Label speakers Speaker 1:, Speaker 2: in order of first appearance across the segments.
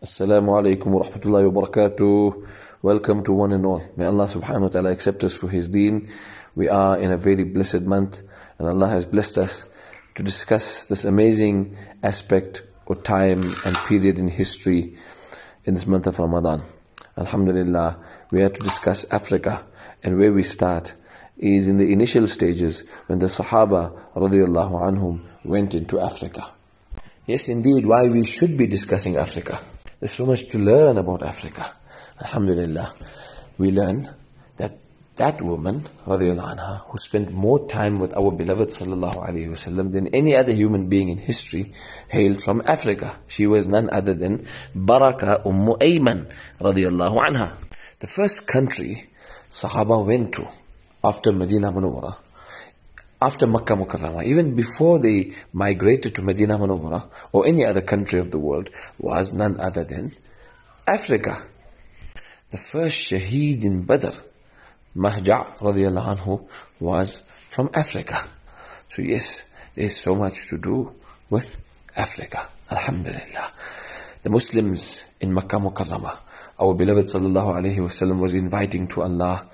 Speaker 1: Assalamu alaikum wa rahmatullahi wa barakatuh. Welcome to one and all. May Allah subhanahu wa ta'ala accept us for His deen. We are in a very blessed month and Allah has blessed us to discuss this amazing aspect or time and period in history in this month of Ramadan. Alhamdulillah, we have to discuss Africa, and where we start is in the initial stages when the Sahaba radiallahu anhum went into Africa. Yes, indeed, why we should be discussing Africa. There's so much to learn about Africa. Alhamdulillah, we learn that that woman, radiallahu anha, who spent more time with our beloved sallallahu alayhi wasallam than any other human being in history, hailed from Africa. She was none other than Baraka Ayman, radiallahu anha. The first country Sahaba went to after Medina Munawwara, after Makkah Mukarramah, even before they migrated to Medina Munawwara or any other country of the world, was none other than Africa. The first Shaheed in Badr, Mahja' radiallahu anhu, was from Africa. So yes, there's so much to do with Africa. Alhamdulillah. The Muslims in Makkah Mukarramah, our beloved sallallahu alayhi wasallam was inviting to Allah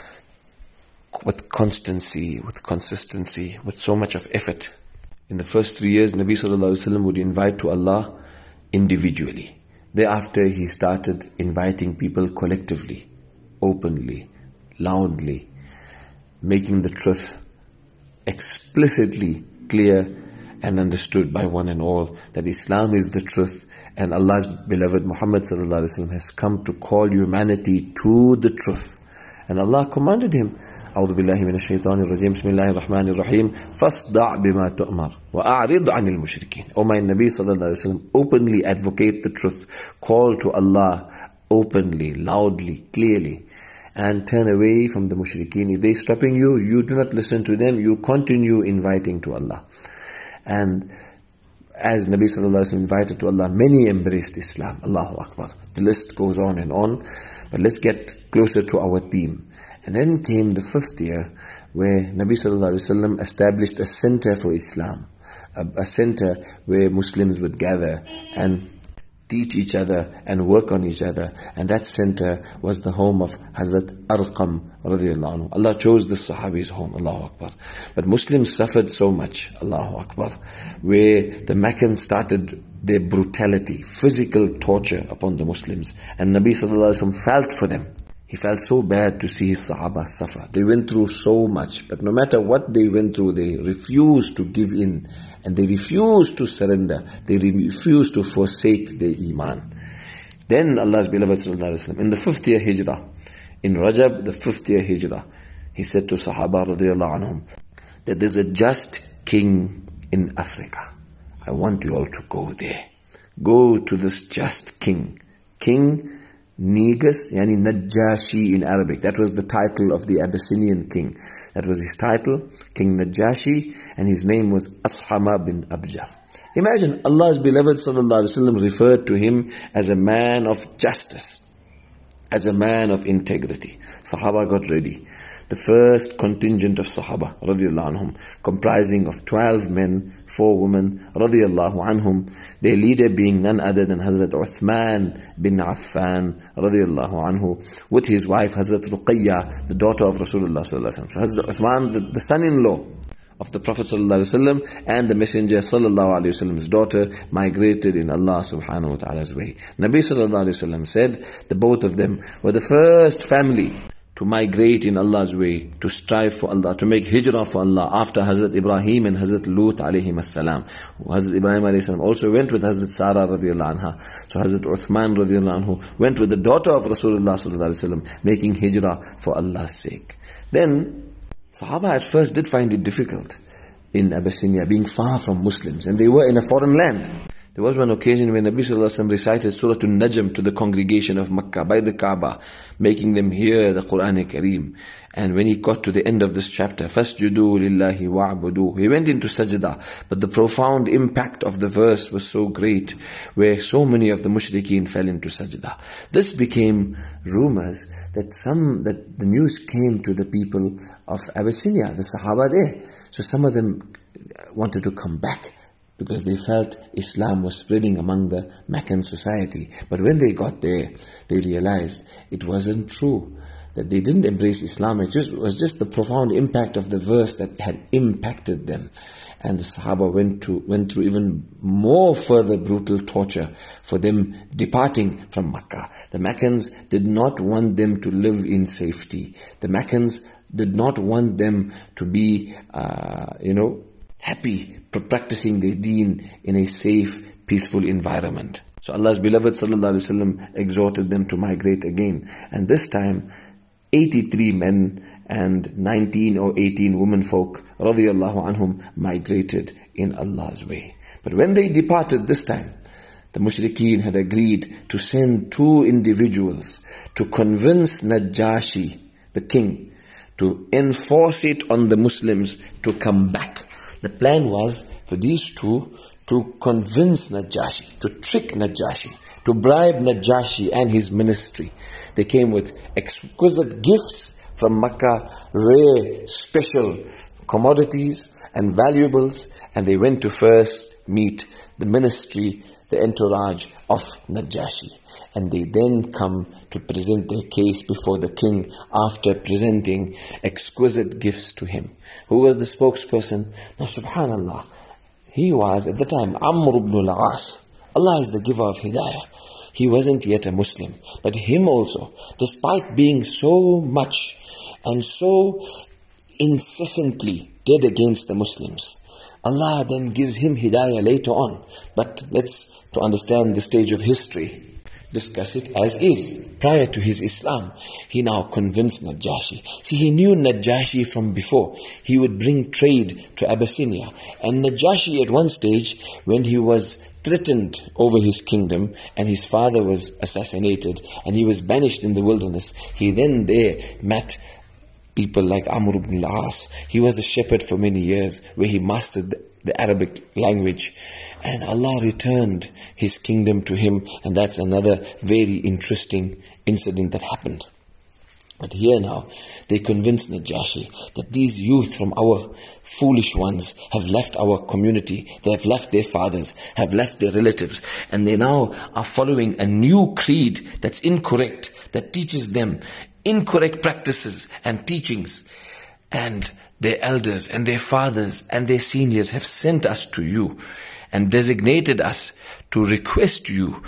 Speaker 1: with constancy, with consistency, with so much of effort. In the first 3 years, Nabi sallallahu alaihi wasallam would invite to Allah individually. Thereafter, he started inviting people collectively, openly, loudly, making the truth explicitly clear and understood by one and all, that Islam is the truth, and Allah's beloved Muhammad sallallahu alaihi wasallam has come to call humanity to the truth. And Allah commanded him, أعوذ بالله من الشيطان الرجيم بسم الله الرحمن الرحيم فاصدع بما تؤمر وأعرض عن المشركين. O my Nabi sallallahu alaihi wasallam, openly advocate the truth, call to Allah openly, loudly, clearly, and turn away from the mushrikeen. If they're stopping you, you do not listen to them, you continue inviting to Allah. And as Nabi sallallahu alaihi wasallam invited to Allah, many embraced Islam. Allahu Akbar. The list goes on and on, but let's get closer to our theme. And then came the 5th year where Nabi sallallahu alaihi wasallam established a center for Islam, a center where Muslims would gather and teach each other and work on each other. And that center was the home of Hazrat Arqam radiallahu anhu. Allah chose the Sahabi's home, Allahu Akbar. But Muslims suffered so much, Allahu Akbar, where the Meccans started their brutality, physical torture upon the Muslims. And Nabi sallallahu alaihi wasallam felt for them. He felt so bad to see his Sahaba suffer. They went through so much, but no matter what they went through, they refused to give in, and they refused to surrender. They refused to forsake their Iman. Then Allah's beloved sallallahu alaihi wasallam, in the 5th year Hijrah, in Rajab, the 5th year Hijrah, he said to Sahaba radiallahu anhum, that there's a just king in Africa. I want you all to go there. Go to this just king. King Negus, yani Najashi in Arabic. That was the title of the Abyssinian king. That was his title, King Najashi, and his name was Ashama bin Abjar. Imagine, Allah's beloved sallallahu alaihi wasallam referred to him as a man of justice, as a man of integrity. Sahaba got ready. The first contingent of Sahaba radiallahu anhum, comprising of 12 men, 4 women radiallahu anhum, their leader being none other than Hazrat Uthman bin Affan radiallahu anhu, with his wife Hazrat Ruqayya, the daughter of Rasulullah sallallahu alaihi wasallam. So Hazrat Uthman, the son-in-law of the Prophet sallallahu alaihi wasallam, and the Messenger sallallahu alaihi wasallam's daughter, migrated in Allah subhanahu wa ta'ala's way. Nabi sallallahu alaihi wasallam said the both of them were the first family to migrate in Allah's way, to strive for Allah, to make hijrah for Allah after Hazrat Ibrahim and Hazrat Lut alayhim as-salam. Hazrat Ibrahim alayhi salam also went with Hazrat Sarah radiallahu anha. So Hazrat Uthman radiallahu anhu went with the daughter of Rasulullah sallallahu alaihi wasallam, making hijrah for Allah's sake. Then Sahaba at first did find it difficult in Abyssinia, being far from Muslims, and they were in a foreign land. There was one occasion when Nabi sallallahu alaihi wasallam recited Surah An-Najm to the congregation of Makkah by the Kaaba, making them hear the Quran Kareem. And when he got to the end of this chapter, فَاسْجُدُوا لِلَّهِ وَعْبُدُوهُ, he went into sajda, but the profound impact of the verse was so great, where so many of the mushrikeen fell into sajda. This became rumors that the news came to the people of Abyssinia, the Sahaba there. So some of them wanted to come back because they felt Islam was spreading among the Meccan society. But when they got there, they realized it wasn't true, that they didn't embrace Islam. It was just the profound impact of the verse that had impacted them. And the Sahaba went through even more further brutal torture for them departing from Makkah. The Meccans did not want them to live in safety. The Meccans did not want them to be, happy practicing their deen in a safe, peaceful environment. So Allah's beloved sallallahu alaihi wasallam exhorted them to migrate again. And this time, 83 men and 19 or 18 womenfolk radiyallahu anhum migrated in Allah's way. But when they departed this time, the mushrikeen had agreed to send 2 individuals to convince Najashi, the king, to enforce it on the Muslims to come back. The plan was for these 2 to convince Najashi, to trick Najashi, to bribe Najashi and his ministry. They came with exquisite gifts from Makkah, rare, special commodities and valuables, and they went to first meet the ministry, the entourage of Najashi. And they then come to present their case before the king after presenting exquisite gifts to him. Who was the spokesperson? Now subhanallah, he was at the time Amr ibn al-As. Allah is the giver of hidayah. He wasn't yet a Muslim. But him also, despite being so much and so incessantly dead against the Muslims, Allah then gives him hidayah later on. But to understand the stage of history, discuss it as is. Prior to his Islam, he now convinced Najashi. See, he knew Najashi from before. He would bring trade to Abyssinia. And Najashi at one stage, when he was threatened over his kingdom and his father was assassinated and he was banished in the wilderness, he then there met people like Amr ibn al-As. He was a shepherd for many years where he mastered the Arabic language, and Allah returned his kingdom to him, and that's another very interesting incident that happened. But here now, they convinced Najashi that these youth from our foolish ones have left our community, they have left their fathers, have left their relatives, and they now are following a new creed that's incorrect, that teaches them incorrect practices and teachings. And their elders and their fathers and their seniors have sent us to you and designated us to request you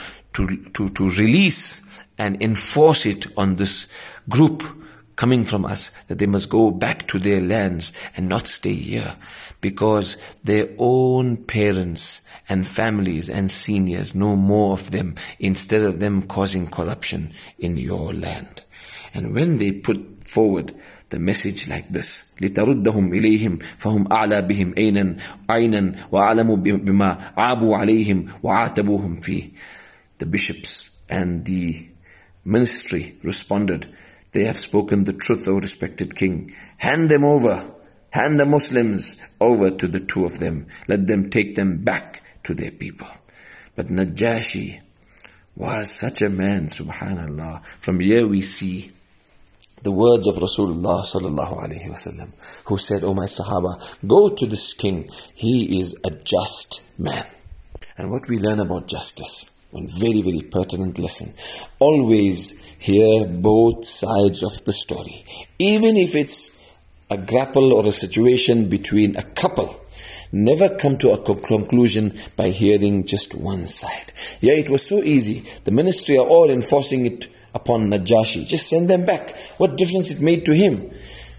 Speaker 1: to release and enforce it on this group coming from us, that they must go back to their lands and not stay here, because their own parents and families and seniors know more of them, instead of them causing corruption in your land. And when they put forward the message like this, لِتَرُدَّهُمْ إِلَيْهِمْ فَهُمْ أَعْلَى بِهِمْ عَيْنًا وَأَعْلَمُوا بِمَا عَابُوا عَلَيْهِمْ وَعَاتَبُوهُمْ فِيهِ. The bishops and the ministry responded, they have spoken the truth, O respected king. Hand them over, hand the Muslims over to the 2 of them. Let them take them back to their people. But Najashi was such a man, subhanallah. From here we see the words of Rasulullah sallallahu alaihi wasallam, who said, "O my Sahaba, go to this king. He is a just man." And what we learn about justice, one very, very pertinent lesson. Always hear both sides of the story. Even if it's a grapple or a situation between a couple, never come to a conclusion by hearing just one side. Yeah, it was so easy. The ministry are all enforcing it upon Najashi. Just send them back. What difference it made to him?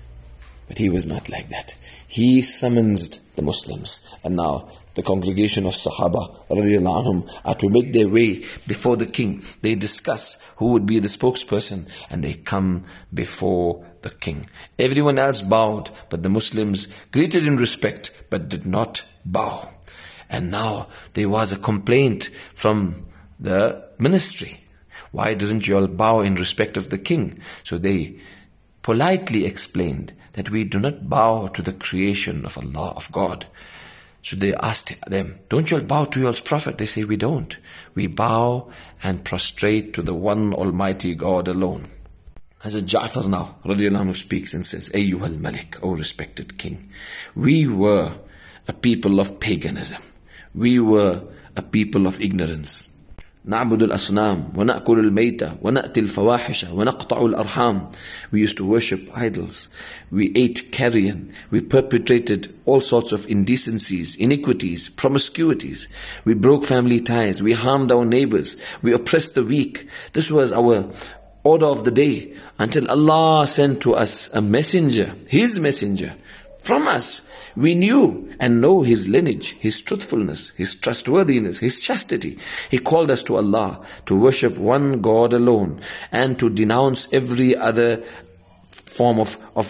Speaker 1: But he was not like that. He summons the Muslims. And now the congregation of Sahaba radiyallahu anhum are to make their way before the king. They discuss who would be the spokesperson, and they come before the king. Everyone else bowed, but the Muslims greeted in respect but did not bow. And now there was a complaint from the ministry. Why didn't you all bow in respect of the king? So they politely explained that we do not bow to the creation of Allah, of God. So they asked them, don't you all bow to your prophet? They say, we don't. We bow and prostrate to the one Almighty God alone. Hazrat Ja'far now, radiyallahu anhu, speaks and says, Ayyuhal Malik, O respected king, we were a people of paganism. we were a people of ignorance. نعبد الأصنام ونأكل الميتة ونأتي الفواحش ونقطع الأرحام. We used to worship idols. We ate carrion. We perpetrated all sorts of indecencies, iniquities, promiscuities. We broke family ties. We harmed our neighbors. We oppressed the weak. This was our order of the day until Allah sent to us a messenger, His messenger, from us. We knew and know His lineage, His truthfulness, His trustworthiness, His chastity. He called us to Allah, to worship one God alone, and to denounce every other form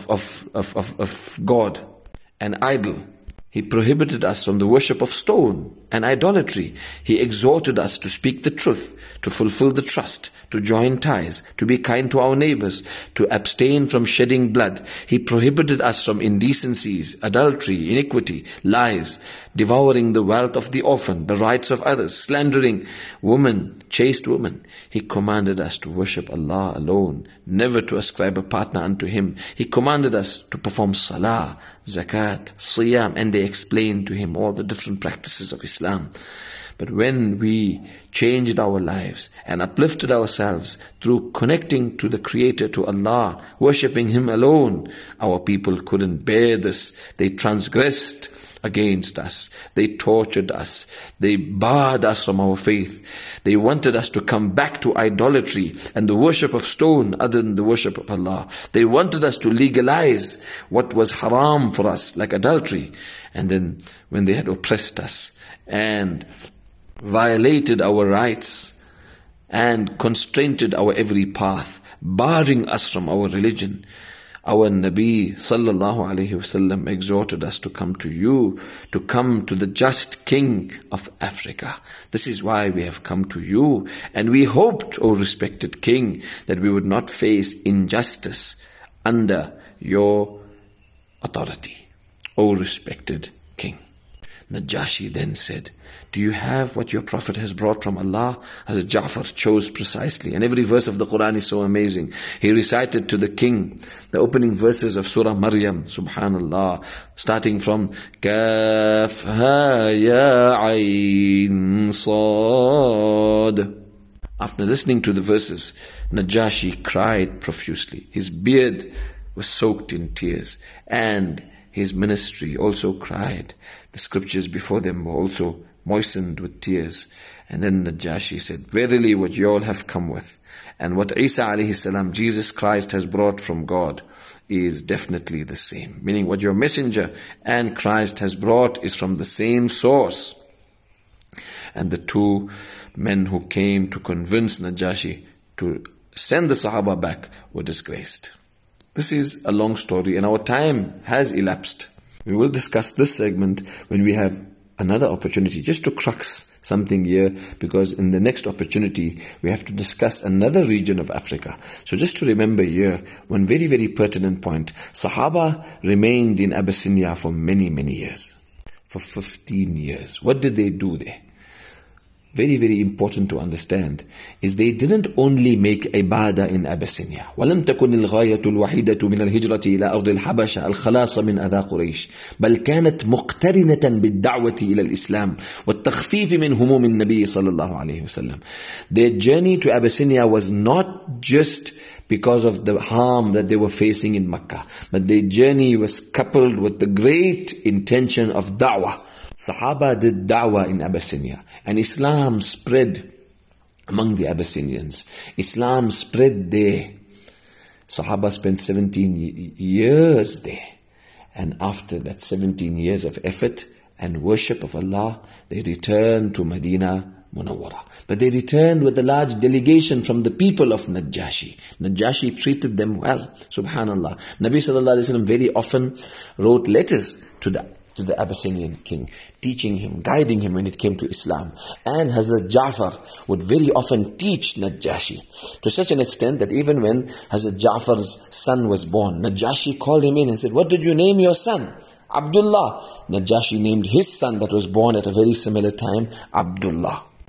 Speaker 1: of God, an idol. He prohibited us from the worship of stone and idolatry. He exhorted us to speak the truth, to fulfill the trust, to join ties, to be kind to our neighbors, to abstain from shedding blood. He prohibited us from indecencies, adultery, iniquity, lies, devouring the wealth of the orphan, the rights of others, slandering women, chaste women. He commanded us to worship Allah alone, never to ascribe a partner unto Him. He commanded us to perform salah, zakat, siyam, and they explained to him all the different practices of Islam. But when we changed our lives and uplifted ourselves through connecting to the Creator, to Allah, worshipping Him alone, our people couldn't bear this. They transgressed against us. They tortured us. They barred us from our faith. They wanted us to come back to idolatry and the worship of stone other than the worship of Allah. They wanted us to legalize what was haram for us, like adultery. And then when they had oppressed us and violated our rights and constrained our every path, barring us from our religion, our Nabi sallallahu alayhi wasallam exhorted us to come to you, to come to the just King of Africa. This is why we have come to you, and we hoped, O respected King, that we would not face injustice under your authority, O respected King. Najashi then said, do you have what your Prophet has brought from Allah? Hazrat Ja'far chose precisely, and every verse of the Quran is so amazing. He recited to the king the opening verses of Surah Maryam, subhanallah, starting from Kaf Ha Ya Ayn Sad. After listening to the verses, Najashi cried profusely. His beard was soaked in tears, and his ministry also cried. The scriptures before them were also moistened with tears. And then Najashi said, verily what you all have come with, and what Isa alayhi salam, Jesus Christ, has brought from God is definitely the same. Meaning what your messenger and Christ has brought is from the same source. And the two men who came to convince Najashi to send the Sahaba back were disgraced. This is a long story and our time has elapsed. We will discuss this segment when we have another opportunity, just to crux something here, because in the next opportunity we have to discuss another region of Africa. So just to remember here, one very, very pertinent point. Sahaba remained in Abyssinia for many, many years. For 15 years. What did they do there? Very, very important to understand is they didn't only make ibadah in Abyssinia. وَلَمْ تَكُنِ الْغَايَةُ الْوَحِيدَةُ مِنَ الْهِجْرَةِ إِلَى أَرْضِ الْحَبَشَةِ الْخَلَاصَ مِنْ أَذَى قُرَيْشِ بل كانت مقترنة بالدعوة إلى الإسلام والتخفيف من هموم النبي صلى الله عليه وسلم. Their journey to Abyssinia was not just because of the harm that they were facing in Mecca, but their journey was coupled with the great intention of da'wah. Sahaba did da'wah in Abyssinia, and Islam spread among the Abyssinians. Islam spread there. Sahaba spent 17 years there. And after that 17 years of effort and worship of Allah, they returned to Medina Munawwara. But they returned with a large delegation from the people of Najashi. Najashi treated them well, subhanallah. Nabi sallallahu alayhi wa sallam very often wrote letters to the Abyssinian king, teaching him, guiding him when it came to Islam. And Hazrat Ja'far would very often teach Najashi, to such an extent that even when Hazrat Ja'far's son was born, Najashi called him in and said, what did you name your son? Abdullah. Najashi named his son that was born at a very similar time, Abdullah.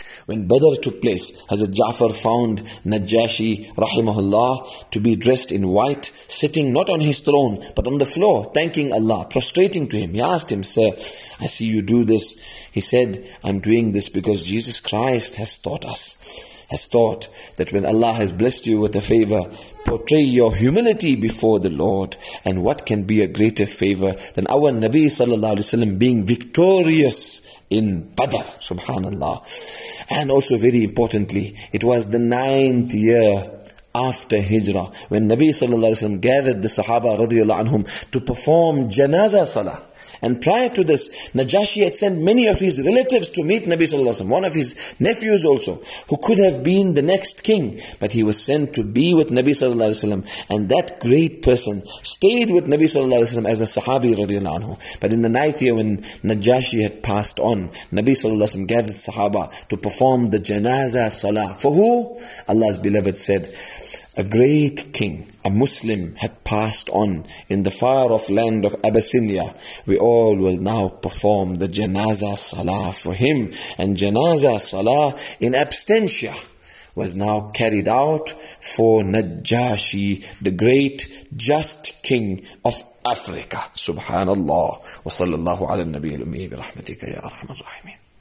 Speaker 1: When Badr took place, Hazrat Ja'far found Najashi rahimahullah to be dressed in white, sitting not on his throne, but on the floor, thanking Allah, prostrating to him. He asked him, "Sir, I see you do this." He said, "I'm doing this because Jesus Christ has taught that when Allah has blessed you with a favor, portray your humility before the Lord. And what can be a greater favor than our Nabi sallallahu alaihi wasallam being victorious in Badr?" Subhanallah. And also very importantly, it was the 9th year after Hijrah when Nabi sallallahu alaihi wasallam gathered the Sahaba radiyallahu anhum to perform Janazah Salah. And prior to this, Najashi had sent many of his relatives to meet Nabi sallallahu alaihi wasallam, one of his nephews also, who could have been the next king, but he was sent to be with Nabi sallallahu alaihi wasallam. And that great person stayed with Nabi sallallahu alaihi wasallam as a Sahabi radiyallahu anhu. But in the 9th year when Najashi had passed on, Nabi sallallahu alaihi wasallam gathered Sahaba to perform the Janazah Salah. For who? Allah's beloved said, a great king, a Muslim, had passed on in the far-off land of Abyssinia. We all will now perform the Janazah Salah for him. And Janazah Salah in absentia was now carried out for Najashi, the great just king of Africa. Subhanallah. Wa sallallahu ala nabiyyil ummi bi rahmatika ya arhamar rahimin.